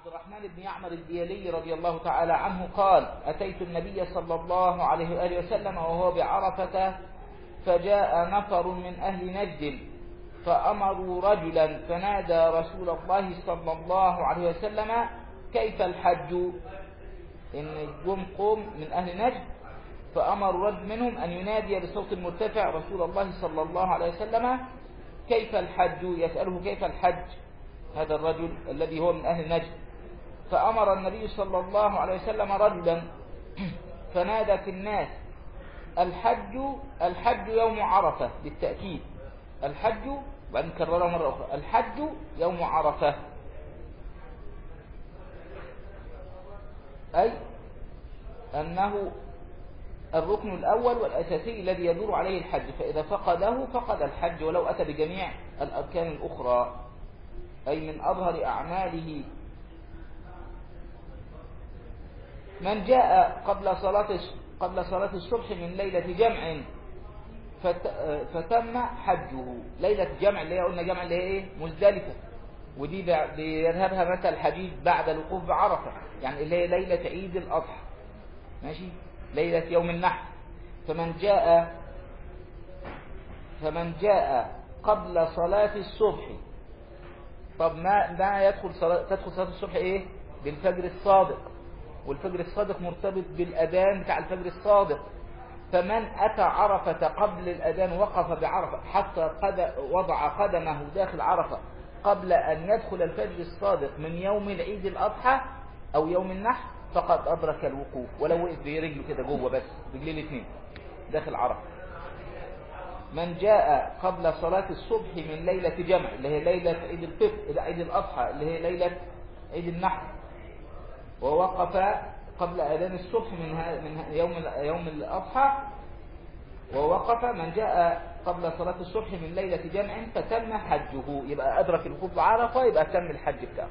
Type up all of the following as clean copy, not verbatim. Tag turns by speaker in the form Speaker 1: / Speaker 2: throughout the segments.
Speaker 1: عبد الرحمن بن يعمر الديلي رضي الله تعالى عنه قال: أتيت النبي صلى الله عليه وآله وسلم وهو بعرفة، فجاء نفر من أهل نجد فأمروا رجلا فنادى رسول الله صلى الله عليه وسلم: كيف الحج؟ إن جم قوم من أهل نجد فأمر رجل منهم أن ينادي بصوت مرتفع رسول الله صلى الله عليه وسلم: كيف الحج؟ يسأله كيف الحج هذا الرجل الذي هو من أهل نجد. فأمر النبي صلى الله عليه وسلم رجلا فنادى في الناس: الحج يوم عرفة، بالتأكيد الحج، وبعدين كررها مرة أخرى: الحج يوم عرفة، أي أنه الركن الأول والأساسي الذي يدور عليه الحج، فإذا فقده فقد الحج ولو أتى بجميع الأركان الأخرى، أي من أظهر أعماله. من جاء قبل صلاة الصبح من ليلة جمع فتم حجه. ليلة جمع اللي هي قلنا جمع اللي هي إيه؟ مزدلفة، ودي بيذهبها مثل الحجيج بعد الوقوف بعرفة، يعني اللي هي ليلة عيد الأضحى، ماشي، ليلة يوم النحر. فمن جاء قبل صلاة الصبح. طب ما تدخل صلاة الصبح ايه؟ بالفجر الصادق، والفجر الصادق مرتبط بالأذان بتاع الفجر الصادق. فمن أتى عرفة قبل الأذان وقف بعرفة حتى وضع قدمه داخل عرفة قبل أن يدخل الفجر الصادق من يوم العيد الأضحى أو يوم النحر فقد أدرك الوقوف، ولو وقف برجله كده جوه بس، رجليه الاثنين داخل عرفة. من جاء قبل صلاة الصبح من ليلة جمع اللي هي ليلة عيد الفطر، عيد الأضحى اللي هي ليلة عيد النحر، ووقف قبل أذان الصبح من يوم الأضحى، ووقف. من جاء قبل صلاة الصبح من ليلة جمع فتم حجه، يبقى أدرك الوقوف بعرفة، يبقى تم الحج بتاعه.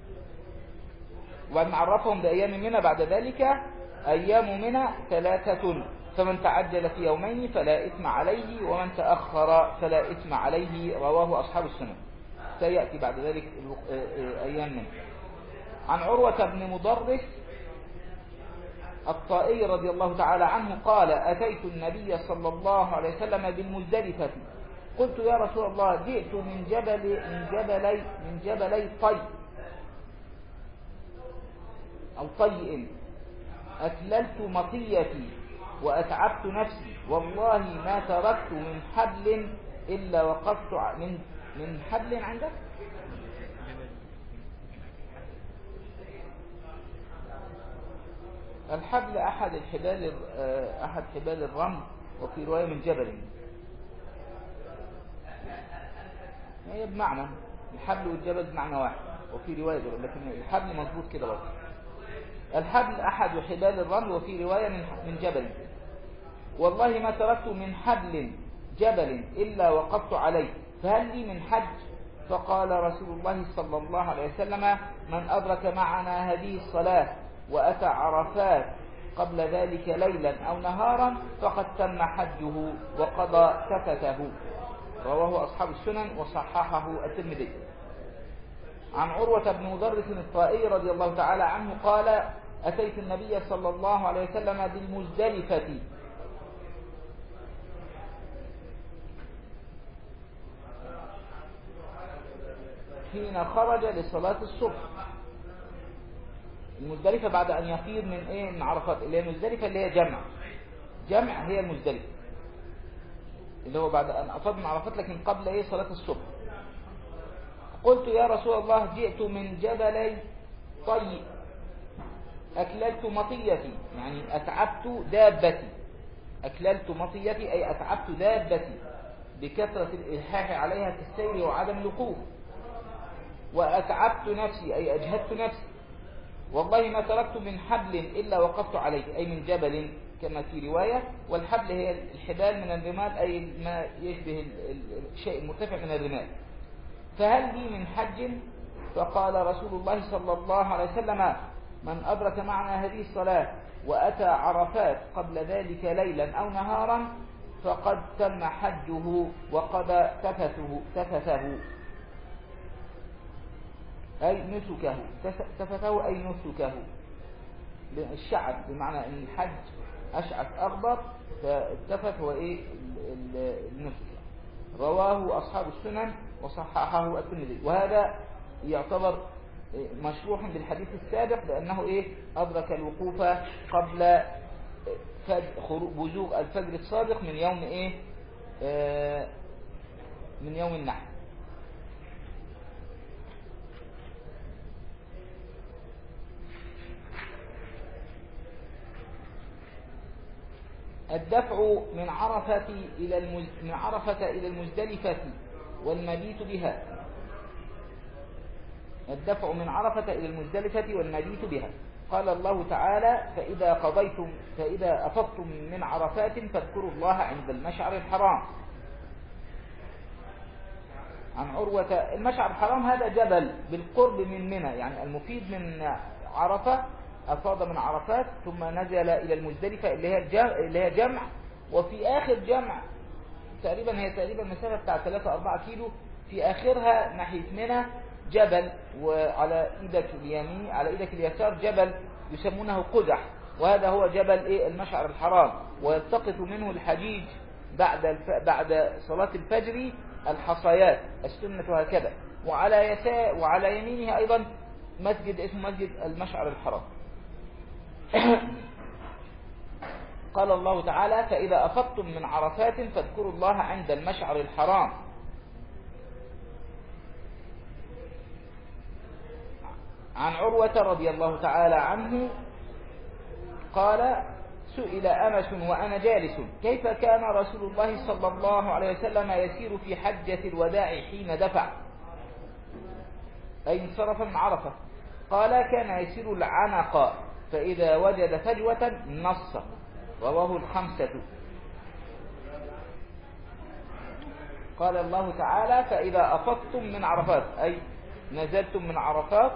Speaker 1: ونعرفهم بأيام منى بعد ذلك: أيام منى 3، فمن تعجل في يومين فلا إثم عليه، ومن تأخر فلا إثم عليه، رواه أصحاب السنن. سيأتي بعد ذلك أيام منى. عن عروة بن مضرس الطائي رضي الله تعالى عنه قال: أتيت النبي صلى الله عليه وسلم بالمزدلفة، قلت: يا رسول الله، جئت من جبلي طي أو طيء، أكللت مطيتي وأتعبت نفسي، والله ما تركت من حبل إلا وقفت من حبل عندك. الحبل أحد حبال الرمل، وفي رواية من جبل، هي بمعنى الحبل والجبل بمعنى واحد، وفي رواية جبل، لكن الحبل مظبوط كده برضه. الحبل أحد حبال الرمل، وفي رواية من جبل. والله ما تركت من حبل جبل إلا وقفت عليه، فهل لي من حج؟ فقال رسول الله صلى الله عليه وسلم: من أدرك معنا هذه الصلاة وأتى عرفات قبل ذلك ليلا أو نهارا فقد تم حجه وقضى تفته، رواه أصحاب السنن وصححه الترمذي. عن عروة بن مضرس الطائي رضي الله تعالى عنه قال: أتيت النبي صلى الله عليه وسلم بالمزدلفة حين خرج لصلاة الصبح. المزدلفة بعد أن يفيض من عرفات، اللي هي المزدلفة اللي هي جمع هي المزدلفة، اللي هو بعد أن أفاض من عرفات لكن قبل صلاة الصبح. قلت: يا رسول الله، جئت من جبلي طي، أكللت مطيتي، يعني أتعبت دابتي، أكللت مطيتي أي أتعبت دابتي بكثرة الإلحاح عليها في السير وعدم الوقوف، وأتعبت نفسي أي أجهدت نفسي، والله ما تركت من حبل إلا وقفت عليه، أي من جبل كما في رواية. والحبل هي الحبال من الرمال، أي ما يشبه الشيء المرتفع من الرمال. فهل لي من حج؟ فقال رسول الله صلى الله عليه وسلم: من أدرك معنا هذه الصلاة وأتى عرفات قبل ذلك ليلا أو نهارا فقد تم حجه وقضى تفته. أي نسكه، تفته أي نسكه. الشعث بمعنى أن الحج أشعث أغبر، فالتفت هو إيه النسك. رواه أصحاب السنن وصححه الترمذي. وهذا يعتبر مشروح بالحديث السابق لأنه إيه أدرك الوقوف قبل بزوغ الفجر الصادق من يوم إيه من يوم النحر. الدفع من عرفة إلى المزدلفة والمبيت بها. الدفع من عرفة إلى المزدلفة والمبيت بها. قال الله تعالى: فإذا أفضتم من عرفات فاذكروا الله عند المشعر الحرام. عن عروة: المشعر الحرام هذا جبل بالقرب من منى، يعني المفيد من عرفة أفاض من عرفات ثم نزل إلى المزدلفة اللي هي جمع، وفي آخر جمع هي تقريبا مسافة بتاع 3-4 كيلو، في آخرها ناحية منى جبل، وعلى إيدك اليمين على إيدك اليسار جبل يسمونه قزح، وهذا هو جبل المشعر الحرام. ويلتقط منه الحجيج بعد صلاة الفجر الحصيات، السنة هكذا. وعلى يمينه أيضا مسجد اسمه مسجد المشعر الحرام. قال الله تعالى: فإذا أفضتم من عرفات فاذكروا الله عند المشعر الحرام. عن عروة رضي الله تعالى عنه قال: سئل أنس وأنا جالس: كيف كان رسول الله صلى الله عليه وسلم يسير في حجة الوداع حين دفع، أي انصرف من عرفة؟ قال: كان يسير العنق، فإذا وجد فجوة نص. رواه الخمسة. قال الله تعالى: فإذا أفضتم من عرفات، أي نزلتم من عرفات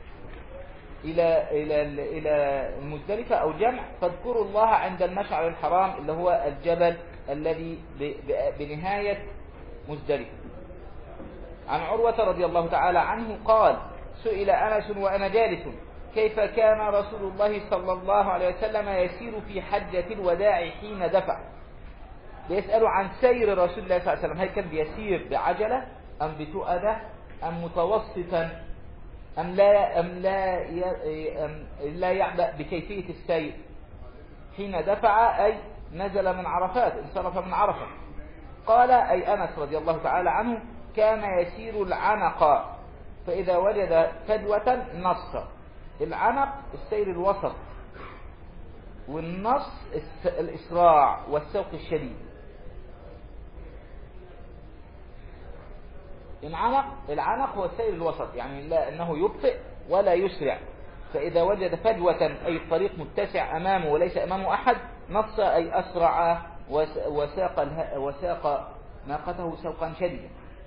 Speaker 1: إلى المزدلفة أو جمع، فاذكروا الله عند المشعر الحرام اللي هو الجبل الذي بنهاية مزدلفة. عن عروة رضي الله تعالى عنه قال: سئل أنس وأنا جالس: كيف كان رسول الله صلى الله عليه وسلم يسير في حجة الوداع حين دفع؟ بيسألوا عن سير رسول الله صلى الله عليه وسلم، هل كان بيسير بعجلة أم بتؤدة أم متوسطا أم لا يعبأ بكيفية السير حين دفع، أي نزل من عرفات، انصرف من عرفة. قال أي أنس رضي الله تعالى عنه: كان يسير العنق، فإذا وجد فجوة نص. العنق السير الوسط، والنص الإسراع والسوق الشديد. العنق هو السير الوسط، يعني لا أنه يبطئ ولا يسرع. فإذا وجد فجوة أي الطريق متسع أمامه وليس أمامه أحد، نص أي أسرع وساق ناقته سوقا شديدا.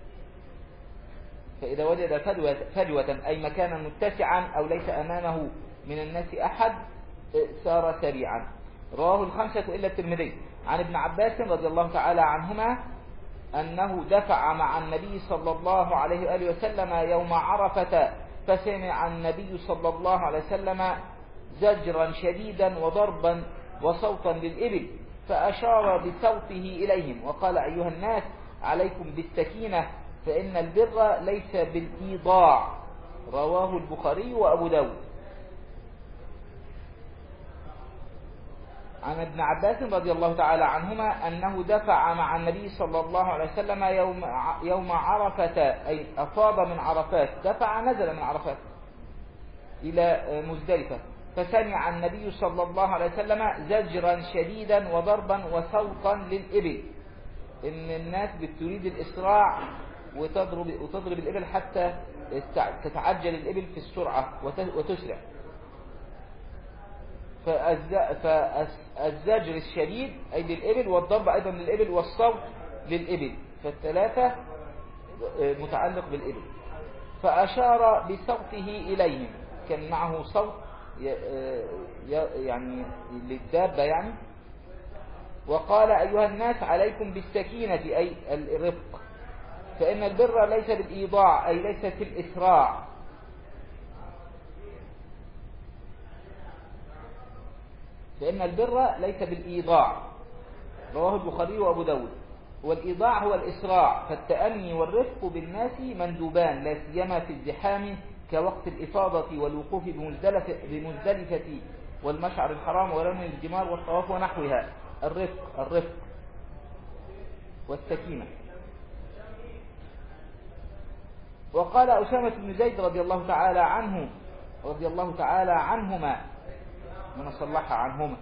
Speaker 1: فإذا وجد فجوة أي مكانا متسعا أو ليس أمامه من الناس أحد سار سريعا. رواه الخمسة إلا الترمذي. عن ابن عباس رضي الله تعالى عنهما أنه دفع مع النبي صلى الله عليه وآله وسلم يوم عرفة، فسمع النبي صلى الله عليه وسلم زجرا شديدا وضربا وصوتا للإبل، فأشار بصوته إليهم وقال: أيها الناس عليكم بالسكينة، فإن البر ليس بالإيضاع. رواه البخاري وأبو داود. عن ابن عباس رضي الله تعالى عنهما أنه دفع مع النبي صلى الله عليه وسلم يوم عرفة، أي أفاض من عرفات، دفع نزل من عرفات إلى مزدلفة، فسمع النبي صلى الله عليه وسلم زجرا شديدا وضربا وسوقا للإبل، إن الناس بتريد الإسراع وتضرب الإبل حتى تتعجل الإبل في السرعة وتسرع. فالزجر الشديد أي للإبل، والضرب أيضا للإبل، والصوت للإبل، فالثلاثة متعلق بالإبل. فأشار بصوته إليهم، كان معه صوت يعني للدابة يعني، وقال: أيها الناس عليكم بالسكينة أي الرفق، فإن البر ليس بالإيضاع أي ليس في الإسراع، فإن البر ليس بالإيضاع. رواه البخاري وأبو داود. والإيضاع هو الإسراع، فالتأني والرفق بالناس مندوبان، لا سيما في الزحام كوقت الإفاضة والوقوف بمزدلفة والمشعر الحرام ورمي الجمار والطواف ونحوها. الرفق والسكينة. وقال أسامة بن زيد رضي الله تعالى عنهما من صلح عنهما: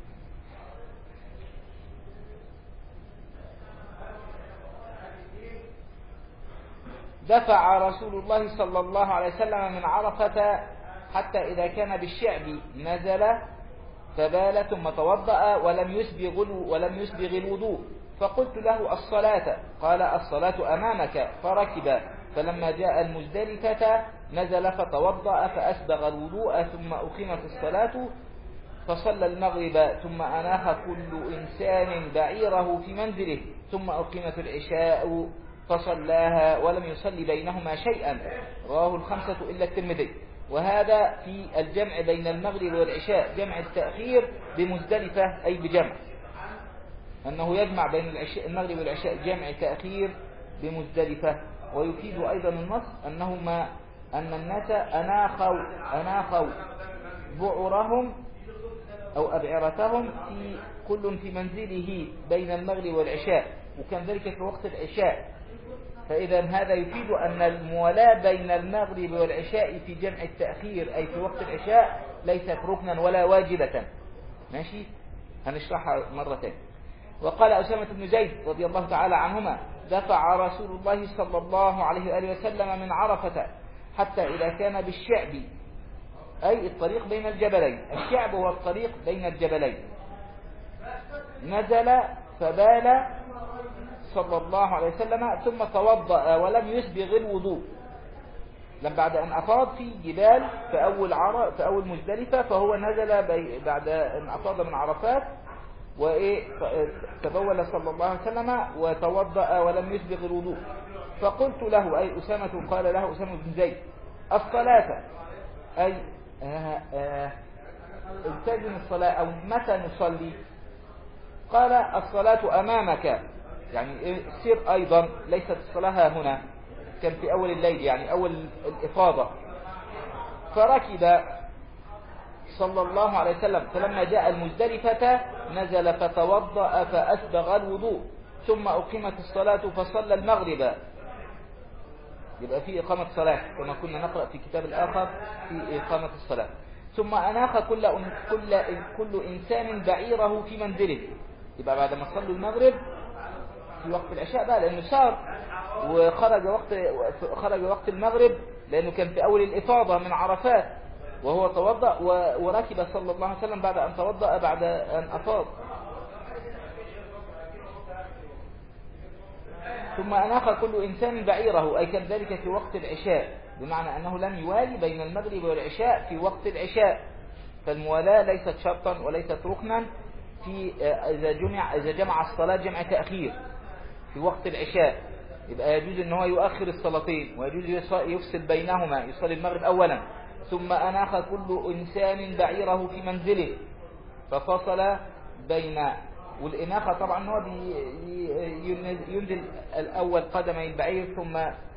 Speaker 1: دفع رسول الله صلى الله عليه وسلم من عرفة حتى إذا كان بالشعب نزل فبال ثم توضأ ولم يسبغ الوضوء، فقلت له: الصلاة؟ قال: الصلاة أمامك. فركب، فلما جاء المزدلفة نزل فتوضأ فأسبغ الوضوء، ثم أقيمت الصلاة فصلى المغرب، ثم أناخ كل إنسان بعيره في منزله، ثم أقيمت العشاء فصلاها ولم يصلي بينهما شيئا. رواه الخمسة إلا الترمذي. وهذا في الجمع بين المغرب والعشاء، جمع التأخير بمزدلفة أي بجمع، أنه يجمع بين المغرب والعشاء جمع تأخير بمزدلفة. ويفيد أيضا النص أن الناس أناخوا بعرهم أو أبعرتهم كل في منزله بين المغرب والعشاء، وكان ذلك في وقت العشاء. فإذا هذا يفيد أن الموالاة بين المغرب والعشاء في جمع التأخير أي في وقت العشاء ليست ركنا ولا واجبة. ماشي، هنشرحها مرة ثانية. وقال أسامة بن زيد رضي الله تعالى عنهما: دفع رسول الله صلى الله عليه وآله وسلم من عرفة حتى إذا كان بالشعب أي الطريق بين الجبلين، الشعب هو الطريق بين الجبلين، نزل فبال صلى الله عليه وسلم ثم توضأ ولم يسبغ الوضوء. لما بعد أن أفاض في جبال في أول مزدلفة، فهو نزل بعد أن أفاض من عرفات تبول صلى الله عليه وسلم وتوضأ ولم يسبغ الوضوء. فقلت له أي أسامة، قال له أسامة بن زيد: الصلاة؟ أي التزم الصلاة أو متى نصلي؟ قال: الصلاة أمامك، يعني سير أيضا، ليست الصلاة هنا، كان في أول الليل يعني أول الإفاضة. فركب صلى الله عليه وسلم، فلما جاء المزدلفة نزل فتوضأ فأسبغ الوضوء، ثم أقيمت الصلاة فصلى المغرب. يبقى في إقامة صلاة كما كنا نقرأ في كتاب الآخر في إقامة الصلاة. ثم أناخ كل إنسان بعيره في منزله. يبقى بعد ما صلوا المغرب في وقت العشاء بقى، لأنه سار وخرج وقت المغرب، لأنه كان في أول الإفاضة من عرفات، وهو توضأ وركب صلى الله عليه وسلم بعد أن توضأ بعد أن أفاض. ثم أناخ كل إنسان بعيره، أي كان ذلك في وقت العشاء، بمعنى أنه لم يوالي بين المغرب والعشاء في وقت العشاء. فالموالاة ليست شرطا وليست ركنا في إذا جمع الصلاة جمع تأخير في وقت العشاء، يبقى يجوز أن هو يؤخر الصلاتين، ويجوز يفصل بينهما، يصلي المغرب أولا ثم أناخ كل إنسان بعيره في منزله ففصل بين. والإناخة طبعا هو ينزل الأول قدمي البعير ثم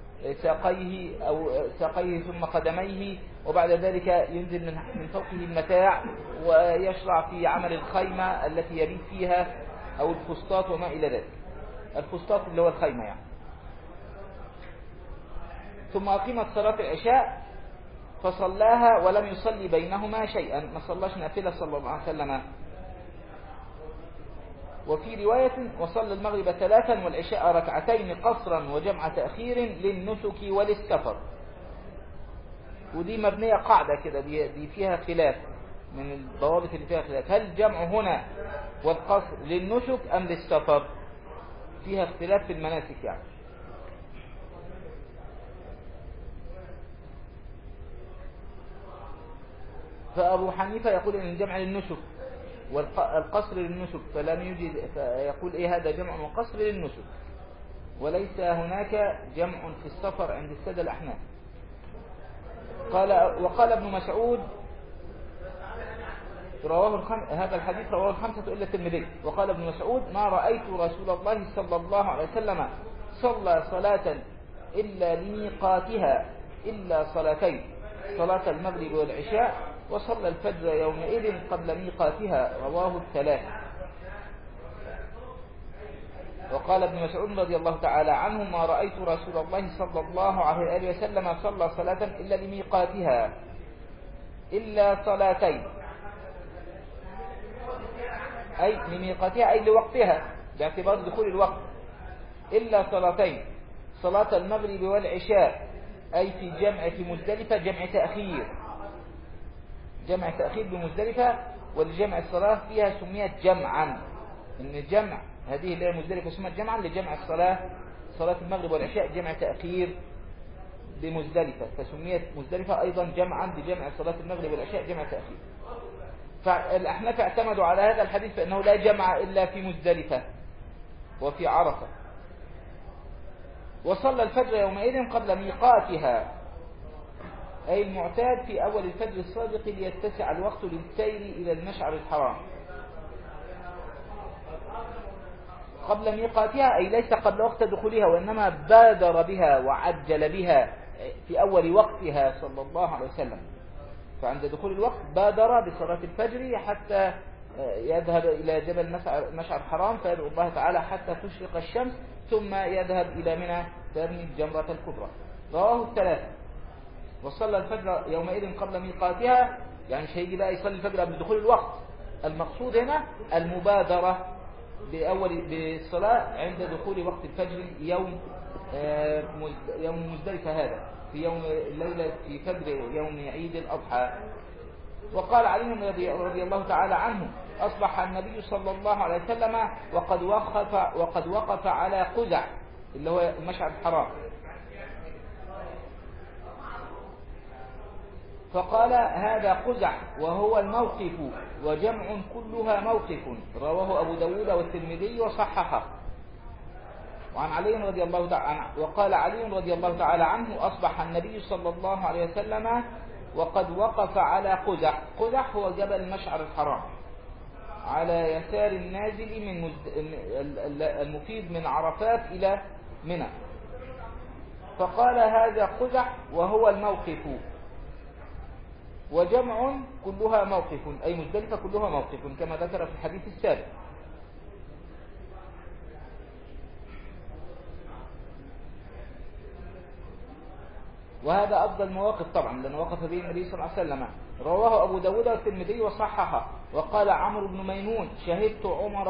Speaker 1: ساقيه ثم قدميه، وبعد ذلك ينزل من فوقه المتاع ويشرع في عمل الخيمة التي يبيت فيها أو الفسطاط وما إلى ذلك. الفسطاط اللي هو الخيمة يعني. ثم أقيمت صلاة العشاء فصلاها ولم يصلي بينهما شيئا، ما صلاش نافلة صلى الله عليه وسلم. وفي رواية: وصلى المغرب 3 والعشاء 2 قصرا وجمع تأخير للنسك وللسفر. ودي مبنية قاعدة كده، دي فيها خلاف، من الضوابط اللي فيها خلاف، هل الجمع هنا والقصر للنسك أم للسفر؟ فيها اختلاف في المناسك يعني. فأبو حنيفة يقول إن الجمع للنسك والقصر للنسك، فلم يجد، فيقول هذا جمع وقصر للنسك، وليس هناك جمع في السفر عند السادة الأحناف. وقال ابن مسعود: هذا الحديث رواه الخمسة إلا الترمذي. وقال ابن مسعود: ما رأيت رسول الله صلى الله عليه وسلم صلى صلاة إلا لميقاتها إلا صلاتين، صلاة المغرب والعشاء، وصلى الفجر يومئذ قبل ميقاتها. رواه الثلاثة. وقال ابن مسعود رضي الله تعالى عنه: ما رأيت رسول الله صلى الله عليه وسلم صلى صلاة إلا لميقاتها إلا صلاتين، أي لميقاتها أي لوقتها باعتبار دخول الوقت، إلا صلاتين، صلاة المغرب والعشاء، أي في جمع في مزدلفة، جمع تأخير بمزدلفة. والجمع الصلاة فيها سميت جمعا، إن الجمع هذه اللي هي مزدلفة سميت جمعا لجمع الصلاة، صلاة المغرب والعشاء جمع تأخير بمزدلفة، فسميت مزدلفة أيضا جمعا لجمع صلاة المغرب والعشاء جمع تأخير. فالأحناف اعتمدوا على هذا الحديث فإنه لا جمع إلا في مزدلفة وفي عرفة. وصلى الفجر يومئذ قبل ميقاتها، أي المعتاد في أول الفجر الصادق ليتسع الوقت للسير إلى المشعر الحرام. قبل ميقاتها أي ليس قبل وقت دخولها، وإنما بادر بها وعجل بها في أول وقتها صلى الله عليه وسلم. فعند دخول الوقت بادر بصلاة الفجر حتى يذهب إلى جبل مشعر الحرام فيدعو الله تعالى حتى تشرق الشمس، ثم يذهب إلى منى فيرمي الجمرة الكبرى. رواه الثلاثة. وصلى الفجر يومئذ قبل ميقاتها، يعني مش هيجي بقى يصلي الفجر قبل دخول الوقت، المقصود هنا المبادرة بالصلاة عند دخول وقت الفجر يوم مزدلفة، هذا في يوم الليلة في فجر يوم عيد الأضحى. وقال علي رضي الله تعالى عنه: أصبح النبي صلى الله عليه وسلم وقد وقف على قزع اللي هو المشعر الحرام، فقال: هذا قزع وهو الموقف، وجمع كلها موقف. رواه أبو داود والترمذي وصححه. وعن علي رضي الله تعالى عنه وقال علي رضي الله تعالى عنه: أصبح النبي صلى الله عليه وسلم وقد وقف على قزع. قزع هو جبل المشعر الحرام على يسار النازل من المفيد من عرفات إلى منى، فقال: هذا قزع وهو الموقف، وجمع كلها موقف، أي مزدلفة كلها موقف كما ذكر في الحديث السابق. وهذا أفضل مواقف طبعا لأن وقف به النبي صلى الله عليه وسلم. رواه أبو داود والترمذي وصححه. وقال عمرو بن ميمون: شهدت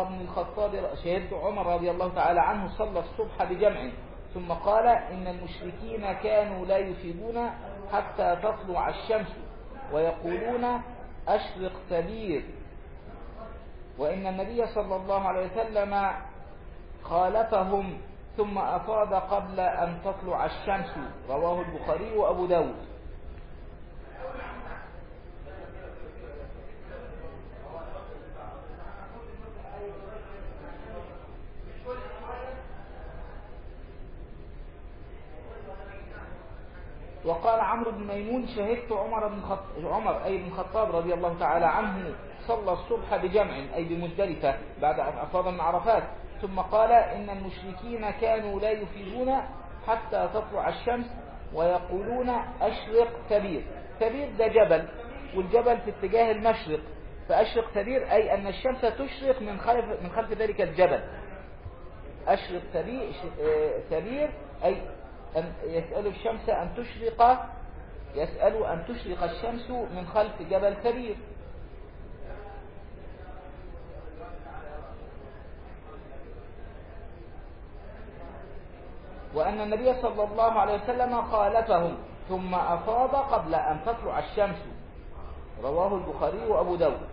Speaker 1: عمر رضي الله تعالى عنه صلى الصبح بجمع، ثم قال: إن المشركين كانوا لا يفيدون حتى تطلع الشمس، ويقولون: أشرق ثبير. وإن النبي صلى الله عليه وسلم خالفهم ثم أفاض قبل أن تطلع الشمس. رواه البخاري وأبو داود. وقال عمرو بن ميمون: شهدت عمر بن الخطاب رضي الله تعالى عنه صلى الصبح بجمع، أي بمزدلفة بعد أن أفاض من عرفات، ثم قال: إن المشركين كانوا لا يفيدون حتى تطلع الشمس، ويقولون: أشرق ثبير. ثبير ده جبل، والجبل في اتجاه المشرق، فأشرق ثبير أي أن الشمس تشرق من خلف ذلك الجبل. أشرق ثبير أي أن يسأل الشمس أن تشرق الشمس من خلف جبل ثبير. وأن النبي صلى الله عليه وسلم خالفهم ثم أفاض قبل أن تطلع الشمس. رواه البخاري وأبو داود.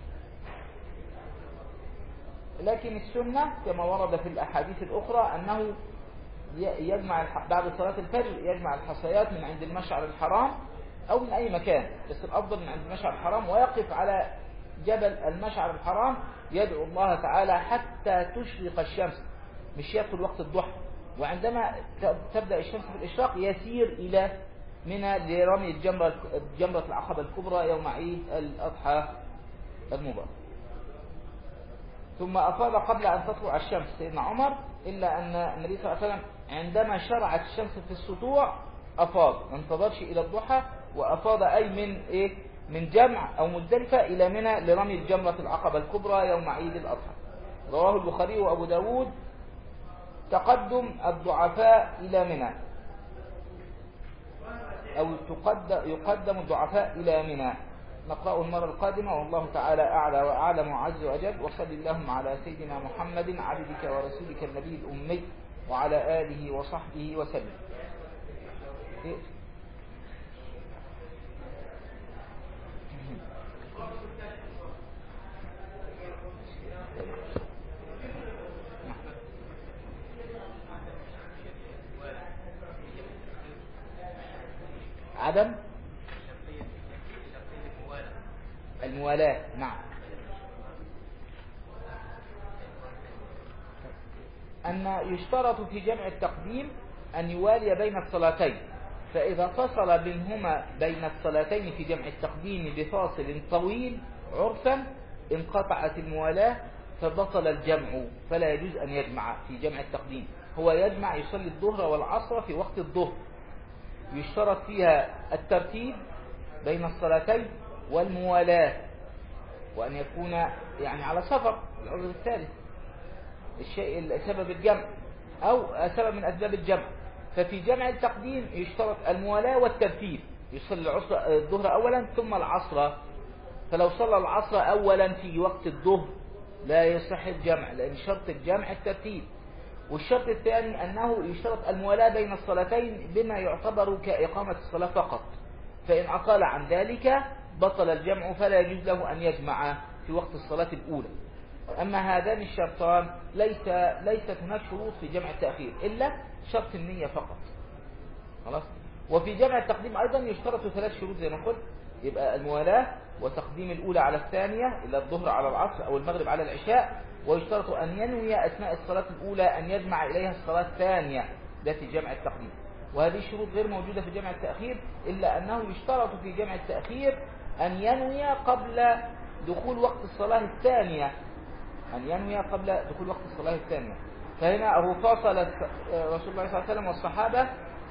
Speaker 1: لكن السنة كما ورد في الأحاديث الأخرى أنه يجمع بعد صلاة الفجر يجمع الحصيات من عند المشعر الحرام أو من أي مكان، بس الأفضل من عند المشعر الحرام، ويقف على جبل المشعر الحرام يدعو الله تعالى حتى تشرق الشمس، مش يدخل وقت الضحى. وعندما تبدأ الشمس في الإشراق يسير إلى منى لرمي جمرة العقبة الكبرى يوم عيد الأضحى المبارك. ثم أفاض قبل أن تطلع الشمس سيدنا عمر، إلا أن النبي صلى الله عليه وسلم عندما شرعت الشمس في السطوع أفاض، ما انتظرش إلى الضحى، وأفاض أي من إيه؟ من جمع أو مزدلفة إلى منى لرمي الجمرة العقبة الكبرى يوم عيد الأضحى. رواه البخاري وأبو داود. تقدم الضعفاء إلى منى، أو يقدم الضعفاء إلى منى. نقرأه المرة القادمة، والله تعالى أعلى وأعلم وعز وأجل. وصل اللهم على سيدنا محمد عبدك ورسولك النبي الأمي وعلى آله وصحبه وسلم. عدم الموالاة. نعم. أن يشترط في جمع التقديم أن يوالي بين الصلاتين، فإذا فصل منهما بين الصلاتين في جمع التقديم بفاصل طويل عرفا انقطعت الموالاة فبطل الجمع، فلا يجوز أن يجمع في جمع التقديم. هو يجمع، يصلي الظهر والعصر في وقت الظهر، يشترط فيها الترتيب بين الصلاتين والموالاة، وأن يكون يعني على سفر، العذر الثالث الشيء سبب الجمع أو سبب من أسباب الجمع. ففي جمع التقديم يشترط الموالاة والترتيب، يصلي الظهر أولا ثم العصر، فلو صلى العصر أولا في وقت الظهر لا يصح الجمع، لأن شرط الجمع الترتيب. والشرط الثاني أنه يشترط الموالاة بين الصلاتين بما يعتبر كإقامة الصلاة فقط، فإن أقال عن ذلك بطل الجمع، فلا يجوز له أن يجمع في وقت الصلاة الأولى. أما هذان الشرطان ليست هناك شروط في جمع التأخير إلا شرط النية فقط. خلاص. وفي جمع التقديم أيضا يشترط 3 شروط زي ما قلت، يبقى الموالاة وتقديم الأولى على الثانية، إلى الظهر على العصر أو المغرب على العشاء، ويشترط أن ينوي أثناء الصلاة الأولى أن يجمع إليها الصلاة الثانية، ده في جمع التقديم. وهذه الشروط غير موجودة في جمع التأخير، إلا أنه يشترط في جمع التأخير أن ينوي قبل دخول وقت الصلاة الثانية، أن ينوي قبل دخول وقت الصلاة الثانية. فهنا هو فاصل رسول الله صلى الله عليه وسلم والصحابة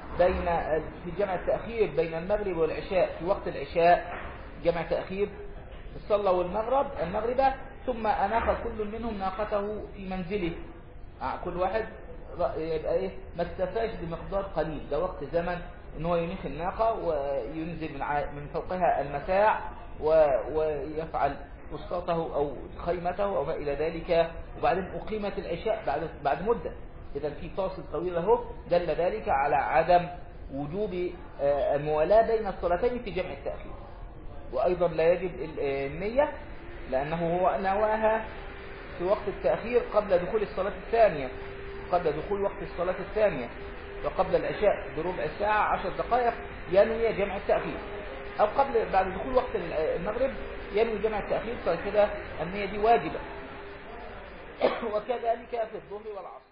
Speaker 1: في جمع التأخير بين المغرب والعشاء. في وقت العشاء جمع تأخير، صلوا المغرب ثم أناخ كل منهم ناقته في منزله، كل واحد يبقى إيه ما اكتفاش بمقدار قليل، ده وقت زمن إن هو ينيخ الناقة وينزل من فوقها المتاع ويفعل فسطاته أو خيمته أو ما إلى ذلك، وبعدين أقيمت العشاء بعد مدة. إذا في فاصل طويل اهو دل ذلك على عدم وجوب الموالاة بين الصلاتين في جمع التأخير. وأيضا لا يجب النية، لأنه هو نواها في وقت التأخير قبل دخول الصلاة الثانية، قبل دخول وقت الصلاة الثانية، وقبل العشاء بربع ساعة 10 دقائق ينوي جمع التأخير، أو بعد دخول وقت المغرب ينوي جمع التأخير، فكده النية دي واجبة. وكذلك في الظهر والعصر.